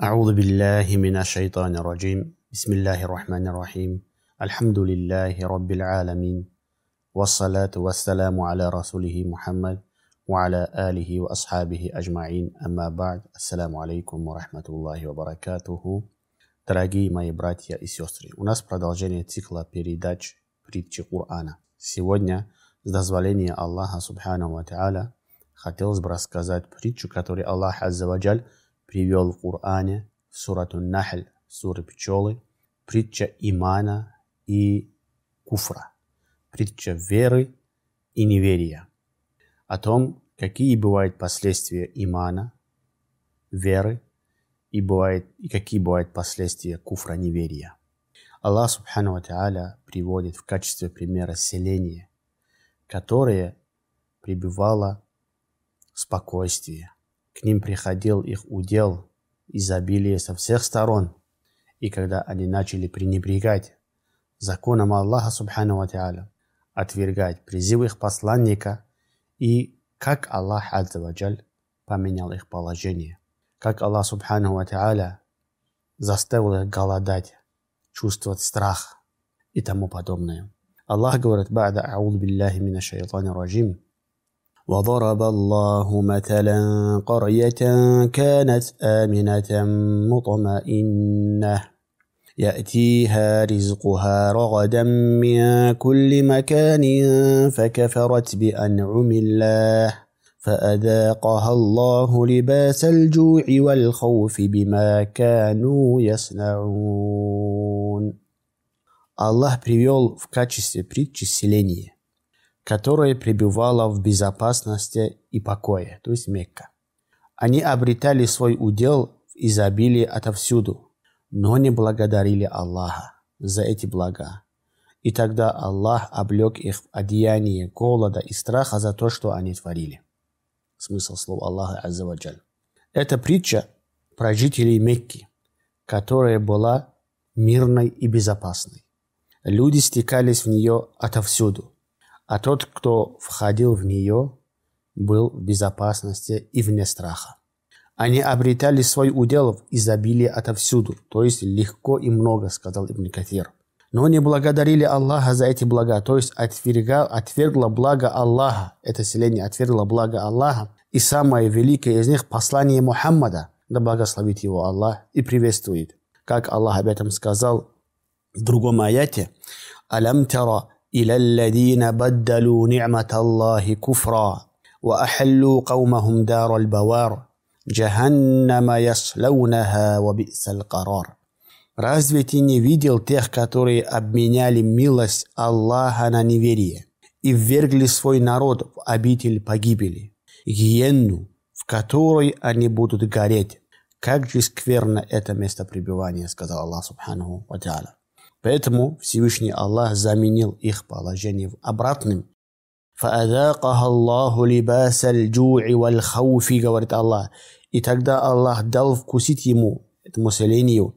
أعوذ بالله من الشيطان الرجيم بسم الله الرحمن الرحيم الحمد لله رب العالمين والصلاة والسلام على رسوله محمد وعلى آله وأصحابه أجمعين أما بعد السلام عليكم ورحمة الله وبركاته. Дорогие мои братья и сестры, у нас продолжение цикла передач притчи Корана. Сегодня, с дозволения Аллаха Субханаху ва Тааля, хотелось бы рассказать притчу, которую Аллах Азза ва Джаль привел в Коране, в сурату Нахль, сура пчелы, притча имана и куфра, притча веры и неверия, о том, какие бывают последствия имана, веры, и какие бывают последствия куфра, неверия. Аллах Субхану ва Тааля приводит в качестве примера селение, которое пребывало в спокойствии. К ним приходил их удел, изобилие со всех сторон. И когда они начали пренебрегать законом Аллаха Субхану ва Тааля, отвергать призывы их посланника, и как Аллах Азза ва Джаль поменял их положение, как Аллах Субхану ва Тааля заставил их голодать, чувствовать страх и тому подобное. Аллах говорит: «Ба'да а'уду биллахи мина шайтани раджим». وضرب الله مثلا قرية كانت آمنة مطمئنة يأتيها رزقها رغدا من كل مكان فكفرت بأنعم الله فأذاقها الله لباس الجوع والخوف بما كانوا يصنعون. Аллах привел в качестве притчи селение, которое пребывало в безопасности и покое, то есть Мекка. Они обретали свой удел в изобилии отовсюду, но не благодарили Аллаха за эти блага. И тогда Аллах облег их в одеяние голода и страха за то, что они творили. Смысл слов Аллаха Азза ва Джаль. Это притча про жителей Мекки, которая была мирной и безопасной. Люди стекались в нее отовсюду, а тот, кто входил в нее, был в безопасности и вне страха. Они обретали свой удел в изобилии отовсюду, то есть легко и много, сказал Ибн Кафир. Но не благодарили Аллаха за эти блага, то есть отвергло благо Аллаха, это селение отвергло благо Аллаха, и самое великое из них послание Мухаммада, да благословит его Аллах и приветствует. Как Аллах об этом сказал в другом аяте: «Алям тара إلى الذين بدلوا نعمة الله كفرا وأحلوا قومهم دار البوار جهنم يصلونها وبئس القرار». Разве ты не видел тех, которые обменяли милость Аллаха на неверие и ввергли свой народ в обитель погибели, гиенну, в которой они будут гореть? Как же скверно это место пребывания, сказал Аллах Субханаху ва Тааля. Поэтому Всевышний Аллах заменил их положение обратным. «Фа'адакаха Аллаху либаса аль-джу'и валь-хауфи», говорит Аллах. И тогда Аллах дал вкусить ему, этому селению,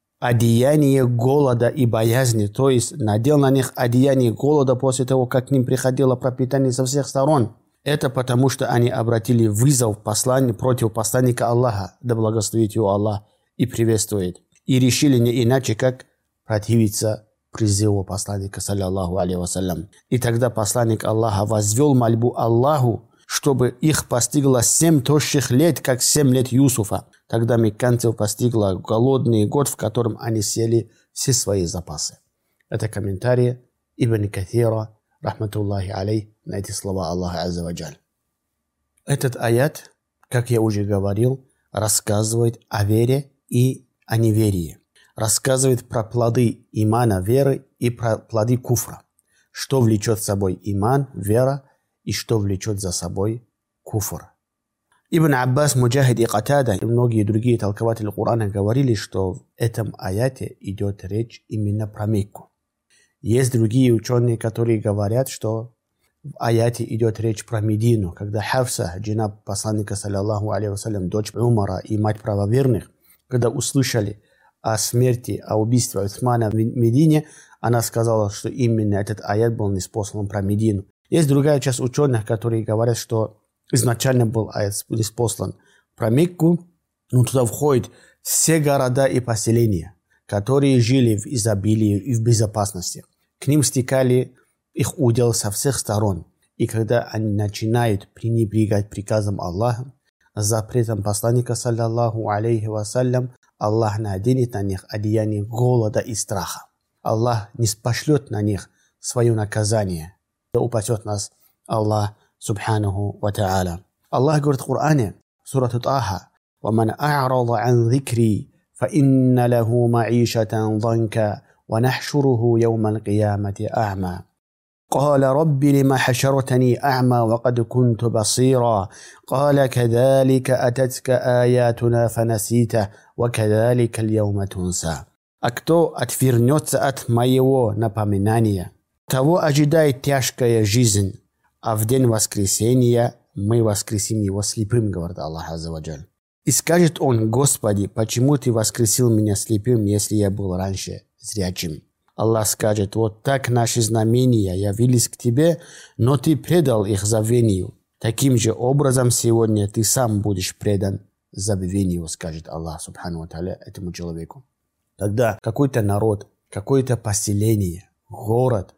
одеяние голода и боязни, то есть надел на них одеяние голода после того, как к ним приходило пропитание со всех сторон. Это потому, что они обратили вызов против посланника Аллаха, да благословит его Аллах и приветствует, и решили не иначе, как противиться призыву посланника, саллаллаху алейхи вассалям. И тогда посланник Аллаха возвел мольбу Аллаху, чтобы их постигло 7 тощих лет, как 7 лет Юсуфа. Тогда мекканцев постигло голодный год, в котором они съели все свои запасы. Это комментарий Ибн Кафира, рахматуллахи алейх, на эти слова Аллаха Азза ва Джаль. Этот аят, как я уже говорил, рассказывает о вере и о неверии. Рассказывает про плоды имана, веры, и про плоды куфра. Что влечет за собой иман, вера, и что влечет за собой куфр. Ибн Аббас, Муджахид и Катада и многие другие толкователи Корана говорили, что в этом аяте идет речь именно про Мекку. Есть другие ученые, которые говорят, что в аяте идет речь про Медину, когда Хафса, жена посланника, саллаллаху алейхи вассалям, дочь Умара и мать правоверных, когда услышали о смерти, о убийстве Усмана в Медине, она сказала, что именно этот аят был ниспослан про Медину. Есть другая часть ученых, которые говорят, что изначально был аят ниспослан про Мекку, но туда входит все города и поселения, которые жили в изобилии и в безопасности. К ним стекали их удел со всех сторон. И когда они начинают пренебрегать приказом Аллаха, запретом посланника, саллаллаху алейхи вассалям, Аллах наденет на них одеяние голода и страха. Аллах не спошлет на них свое наказание. Да упасет нас Аллах, субханаху ва та'аля. Аллах говорит в Коране, сура Таха: وَمَنْ أَعْرَضَ عَنْ ذِكْرِي فَإِنَّ لَهُ مَعِيشَةً ضَنْكًا وَنَحْشُرُهُ يَوْمَ الْقِيَامَةِ أَعْمَى قال رب لم حشرتني أعمى وقد كنت بصيرا قال كذلك أتتك آياتنا فنسيته وكذلك اليوم تنسى. А кто отвернется от моего напоминания, того ожидает тяжкая жизнь, а в день воскресения мы воскресим его слепым, говорит Аллах азза ва джаль. И скажет он: Господи, почему ты воскресил меня слепым, если я был раньше зрячим? Аллах скажет: вот так наши знамения явились к тебе, но ты предал их забвению. Таким же образом сегодня ты сам будешь предан забвению, скажет Аллах субхану ва тааля этому человеку. Тогда какой-то народ, какое-то поселение, город,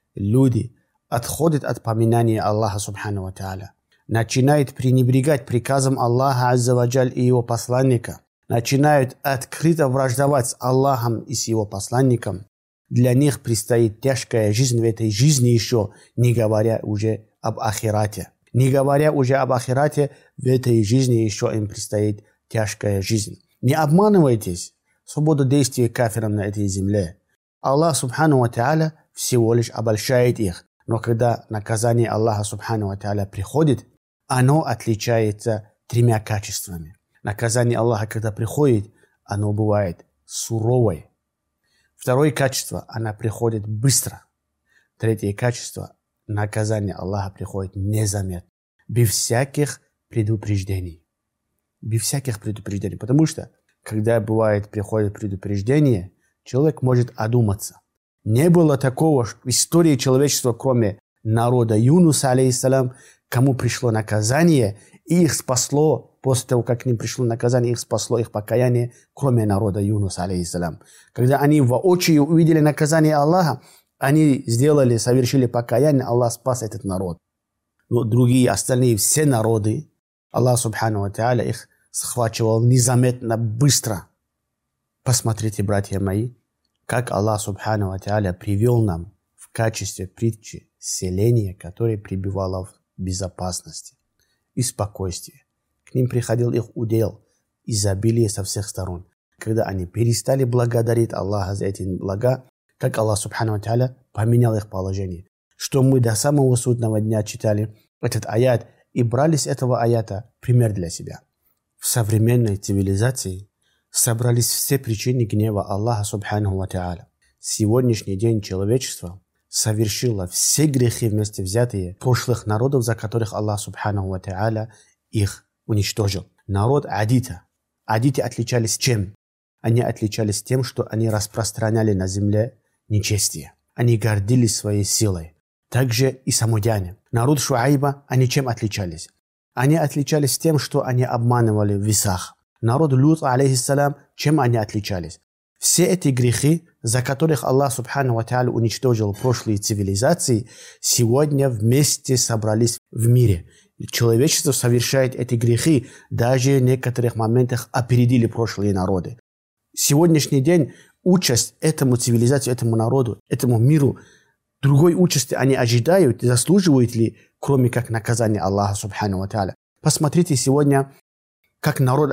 люди отходят от поминания Аллаха субхану ва тааля, начинают пренебрегать приказом Аллаха азза ва джаль и его посланника, начинают открыто враждовать с Аллахом и с его посланником. Для них предстоит тяжкая жизнь в этой жизни еще, не говоря уже об ахирате. Не говоря уже об ахирате, в этой жизни еще им предстоит тяжкая жизнь. Не обманывайтесь, свобода действия кафирам на этой земле. Аллах субхану ва тааля всего лишь обольщает их. Но когда наказание Аллаха субхану ва тааля приходит, оно отличается тремя качествами. Наказание Аллаха, когда приходит, оно бывает суровое. Второе качество, она приходит быстро. Третье качество, наказание Аллаха приходит незаметно, без всяких предупреждений. Без всяких предупреждений. Потому что, когда приходит предупреждение, человек может одуматься. Не было такого в истории человечества, кроме народа Юнуса, алейхиссалям, кому пришло наказание, и их спасло. После того, как к ним пришло наказание, их спасло их покаяние, кроме народа Юнуса, алейхиссалям. Когда они воочию увидели наказание Аллаха, они совершили покаяние, Аллах спас этот народ. Но другие, остальные, все народы, Аллах субхану ва тааля их схвачивал незаметно, быстро. Посмотрите, братья мои, как Аллах субхану ва тааля привел нам в качестве притчи селение, которое пребывало в безопасности и спокойствии. К ним приходил их удел, изобилие со всех сторон. Когда они перестали благодарить Аллаха за эти блага, как Аллах субхану ва тааля поменял их положение. Что мы до самого судного дня читали этот аят и брали с этого аята пример для себя. В современной цивилизации собрались все причины гнева Аллаха субхану ва тааля. Сегодняшний день человечество совершило все грехи вместе взятые прошлых народов, за которых Аллах субхану ва тааля их уничтожил. Народ Адита. Адиты отличались чем? Они отличались тем, что они распространяли на земле нечестие. Они гордились своей силой. Также и самудяне. Народ Шуайба, они чем отличались? Они отличались тем, что они обманывали в весах. Народ Лут, алейхиссалям, чем они отличались? Все эти грехи, за которых Аллах субхану ва тааля уничтожил прошлые цивилизации, сегодня вместе собрались в мире. Человечество совершает эти грехи, даже в некоторых моментах опередили прошлые народы. Сегодняшний день участь этому цивилизации, этому народу, этому миру, другой участи они ожидают, заслуживают ли, кроме как наказания Аллаха субхану ва тааля. Посмотрите сегодня, как народ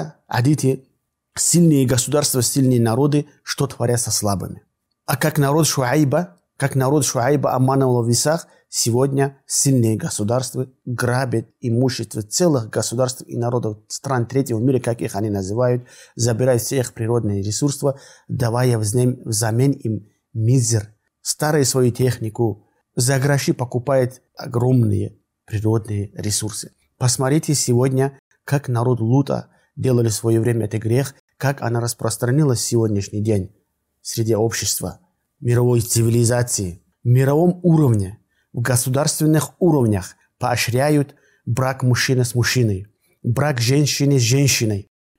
Адити, сильные государства, сильные народы, что творят со слабыми. А как народ Шуайба обманывал в весах, сегодня сильные государства грабят имущество целых государств и народов стран третьего мира, как их они называют, забирают все их природные ресурсы, давая взамен им мизер, старую свою технику, за гроши покупает огромные природные ресурсы. Посмотрите сегодня, как народ Лута делали в свое время этот грех, как она распространилась в сегодняшний день среди общества, мировой цивилизации, в мировом уровне. В государственных уровнях поощряют брак мужчины с мужчиной, брак женщины с женщиной.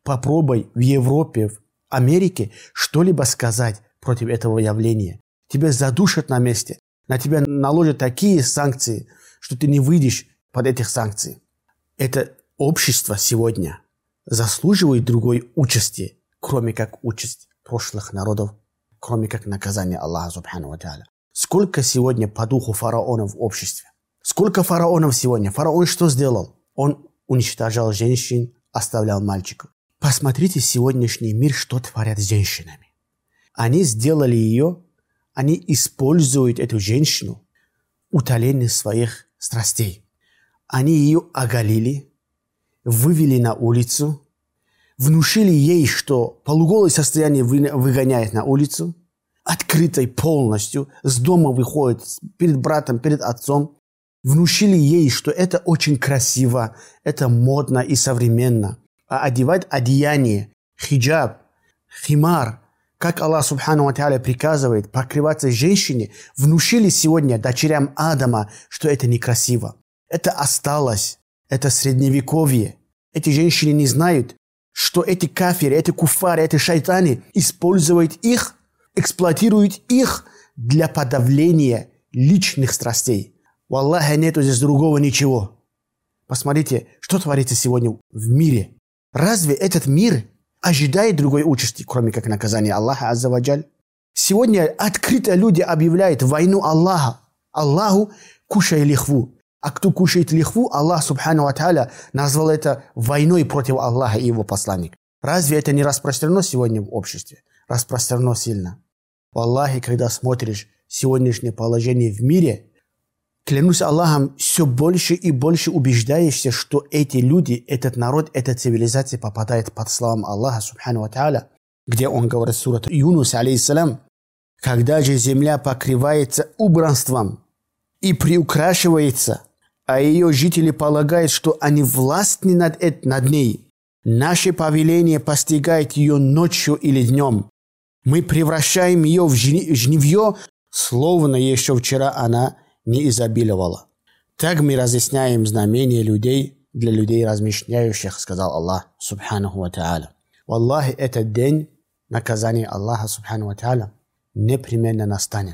попробуй в Европе, в Америке что-либо сказать против этого явления. Тебя задушат на месте. На тебя наложат такие санкции, что ты не выйдешь под этих санкций. Это общество сегодня заслуживает другой участи, кроме как участь прошлых народов, кроме как наказание Аллаха Субхану ва Тааля. Сколько сегодня по духу фараонов в обществе? Сколько фараонов сегодня? Фараон что сделал? Он уничтожал женщин, оставлял мальчиков. Посмотрите сегодняшний мир, что творят с женщинами. Они сделали ее, они используют эту женщину утоление своих страстей. Они ее оголили, вывели на улицу, внушили ей, что полуголое состояние выгоняет на улицу, открытой полностью, с дома выходит перед братом, перед отцом, внушили ей, что это очень красиво, это модно и современно. А одевать одеяние, хиджаб, химар, как Аллах Субхану ва Тааля приказывает покрываться женщине, внушили сегодня дочерям Адама, что это некрасиво. Это осталось, это средневековье. Эти женщины не знают, что эти кафиры, эти куфары, эти шайтаны используют их, эксплуатируют их для подавления личных страстей. Валлахи, нету здесь другого ничего. Посмотрите, что творится сегодня в мире. Разве этот мир ожидает другой участи, кроме как наказания Аллаха Азза ва Джаль? Сегодня открыто люди объявляют войну Аллаха. Аллаху кушай лихву. А кто кушает лихву, Аллах Субхану ва Тааля назвал это войной против Аллаха и его посланника. Разве это не распространено сегодня в обществе? Распространено сильно. Аллахи, когда смотришь сегодняшнее положение в мире, клянусь Аллахом, все больше и больше убеждаешься, что эти люди, этот народ, эта цивилизация попадает под словом Аллаха Субхану ва Тааля, где он говорит, сурат Юнус, алейхиссалям, когда же земля покрывается убранством и приукрашивается, а ее жители полагают, что они властны над ней, наше повеление постигает ее ночью или днем. Мы превращаем ее в жнивье, словно еще вчера она не изобиловала. Так мы разъясняем знамения людей для людей размышляющих, сказал Аллах Субханаху ва Тааля. Валлахи, этот день наказания Аллаха Субханаху ва Тааля непременно настанет,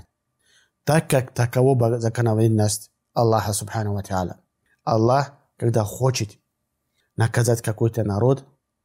так как таково законодательность Аллаха Субханаху ва Тааля. Аллах, когда хочет наказать какой-то народ,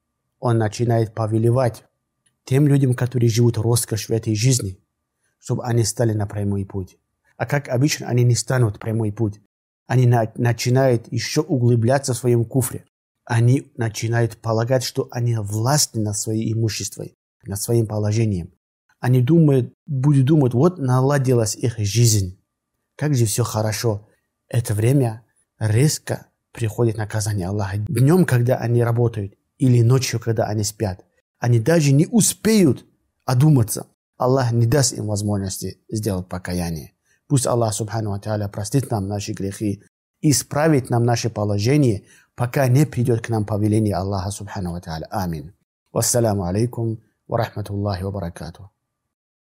он начинает повелевать тем людям, которые живут роскошь в этой жизни, чтобы они стали на прямой путь. А как обычно, они не станут прямой путь. Они начинают еще углубляться в своем куфре. Они начинают полагать, что они властны над своим имуществом, над своим положением. Они будут думать, вот наладилась их жизнь. Как же все хорошо. Это время резко приходит наказание Аллаха. Днем, когда они работают, или ночью, когда они спят. Они даже не успеют одуматься. Аллах не даст им возможности сделать покаяние. Пусть Аллах Субхану ва Тааля простит нам наши грехи и исправит нам наше положение, пока не придет к нам повеление Аллаха Субхану ва Тааля. Амин. Вассаламу алейкум ва рахматуллахи ва баракатух.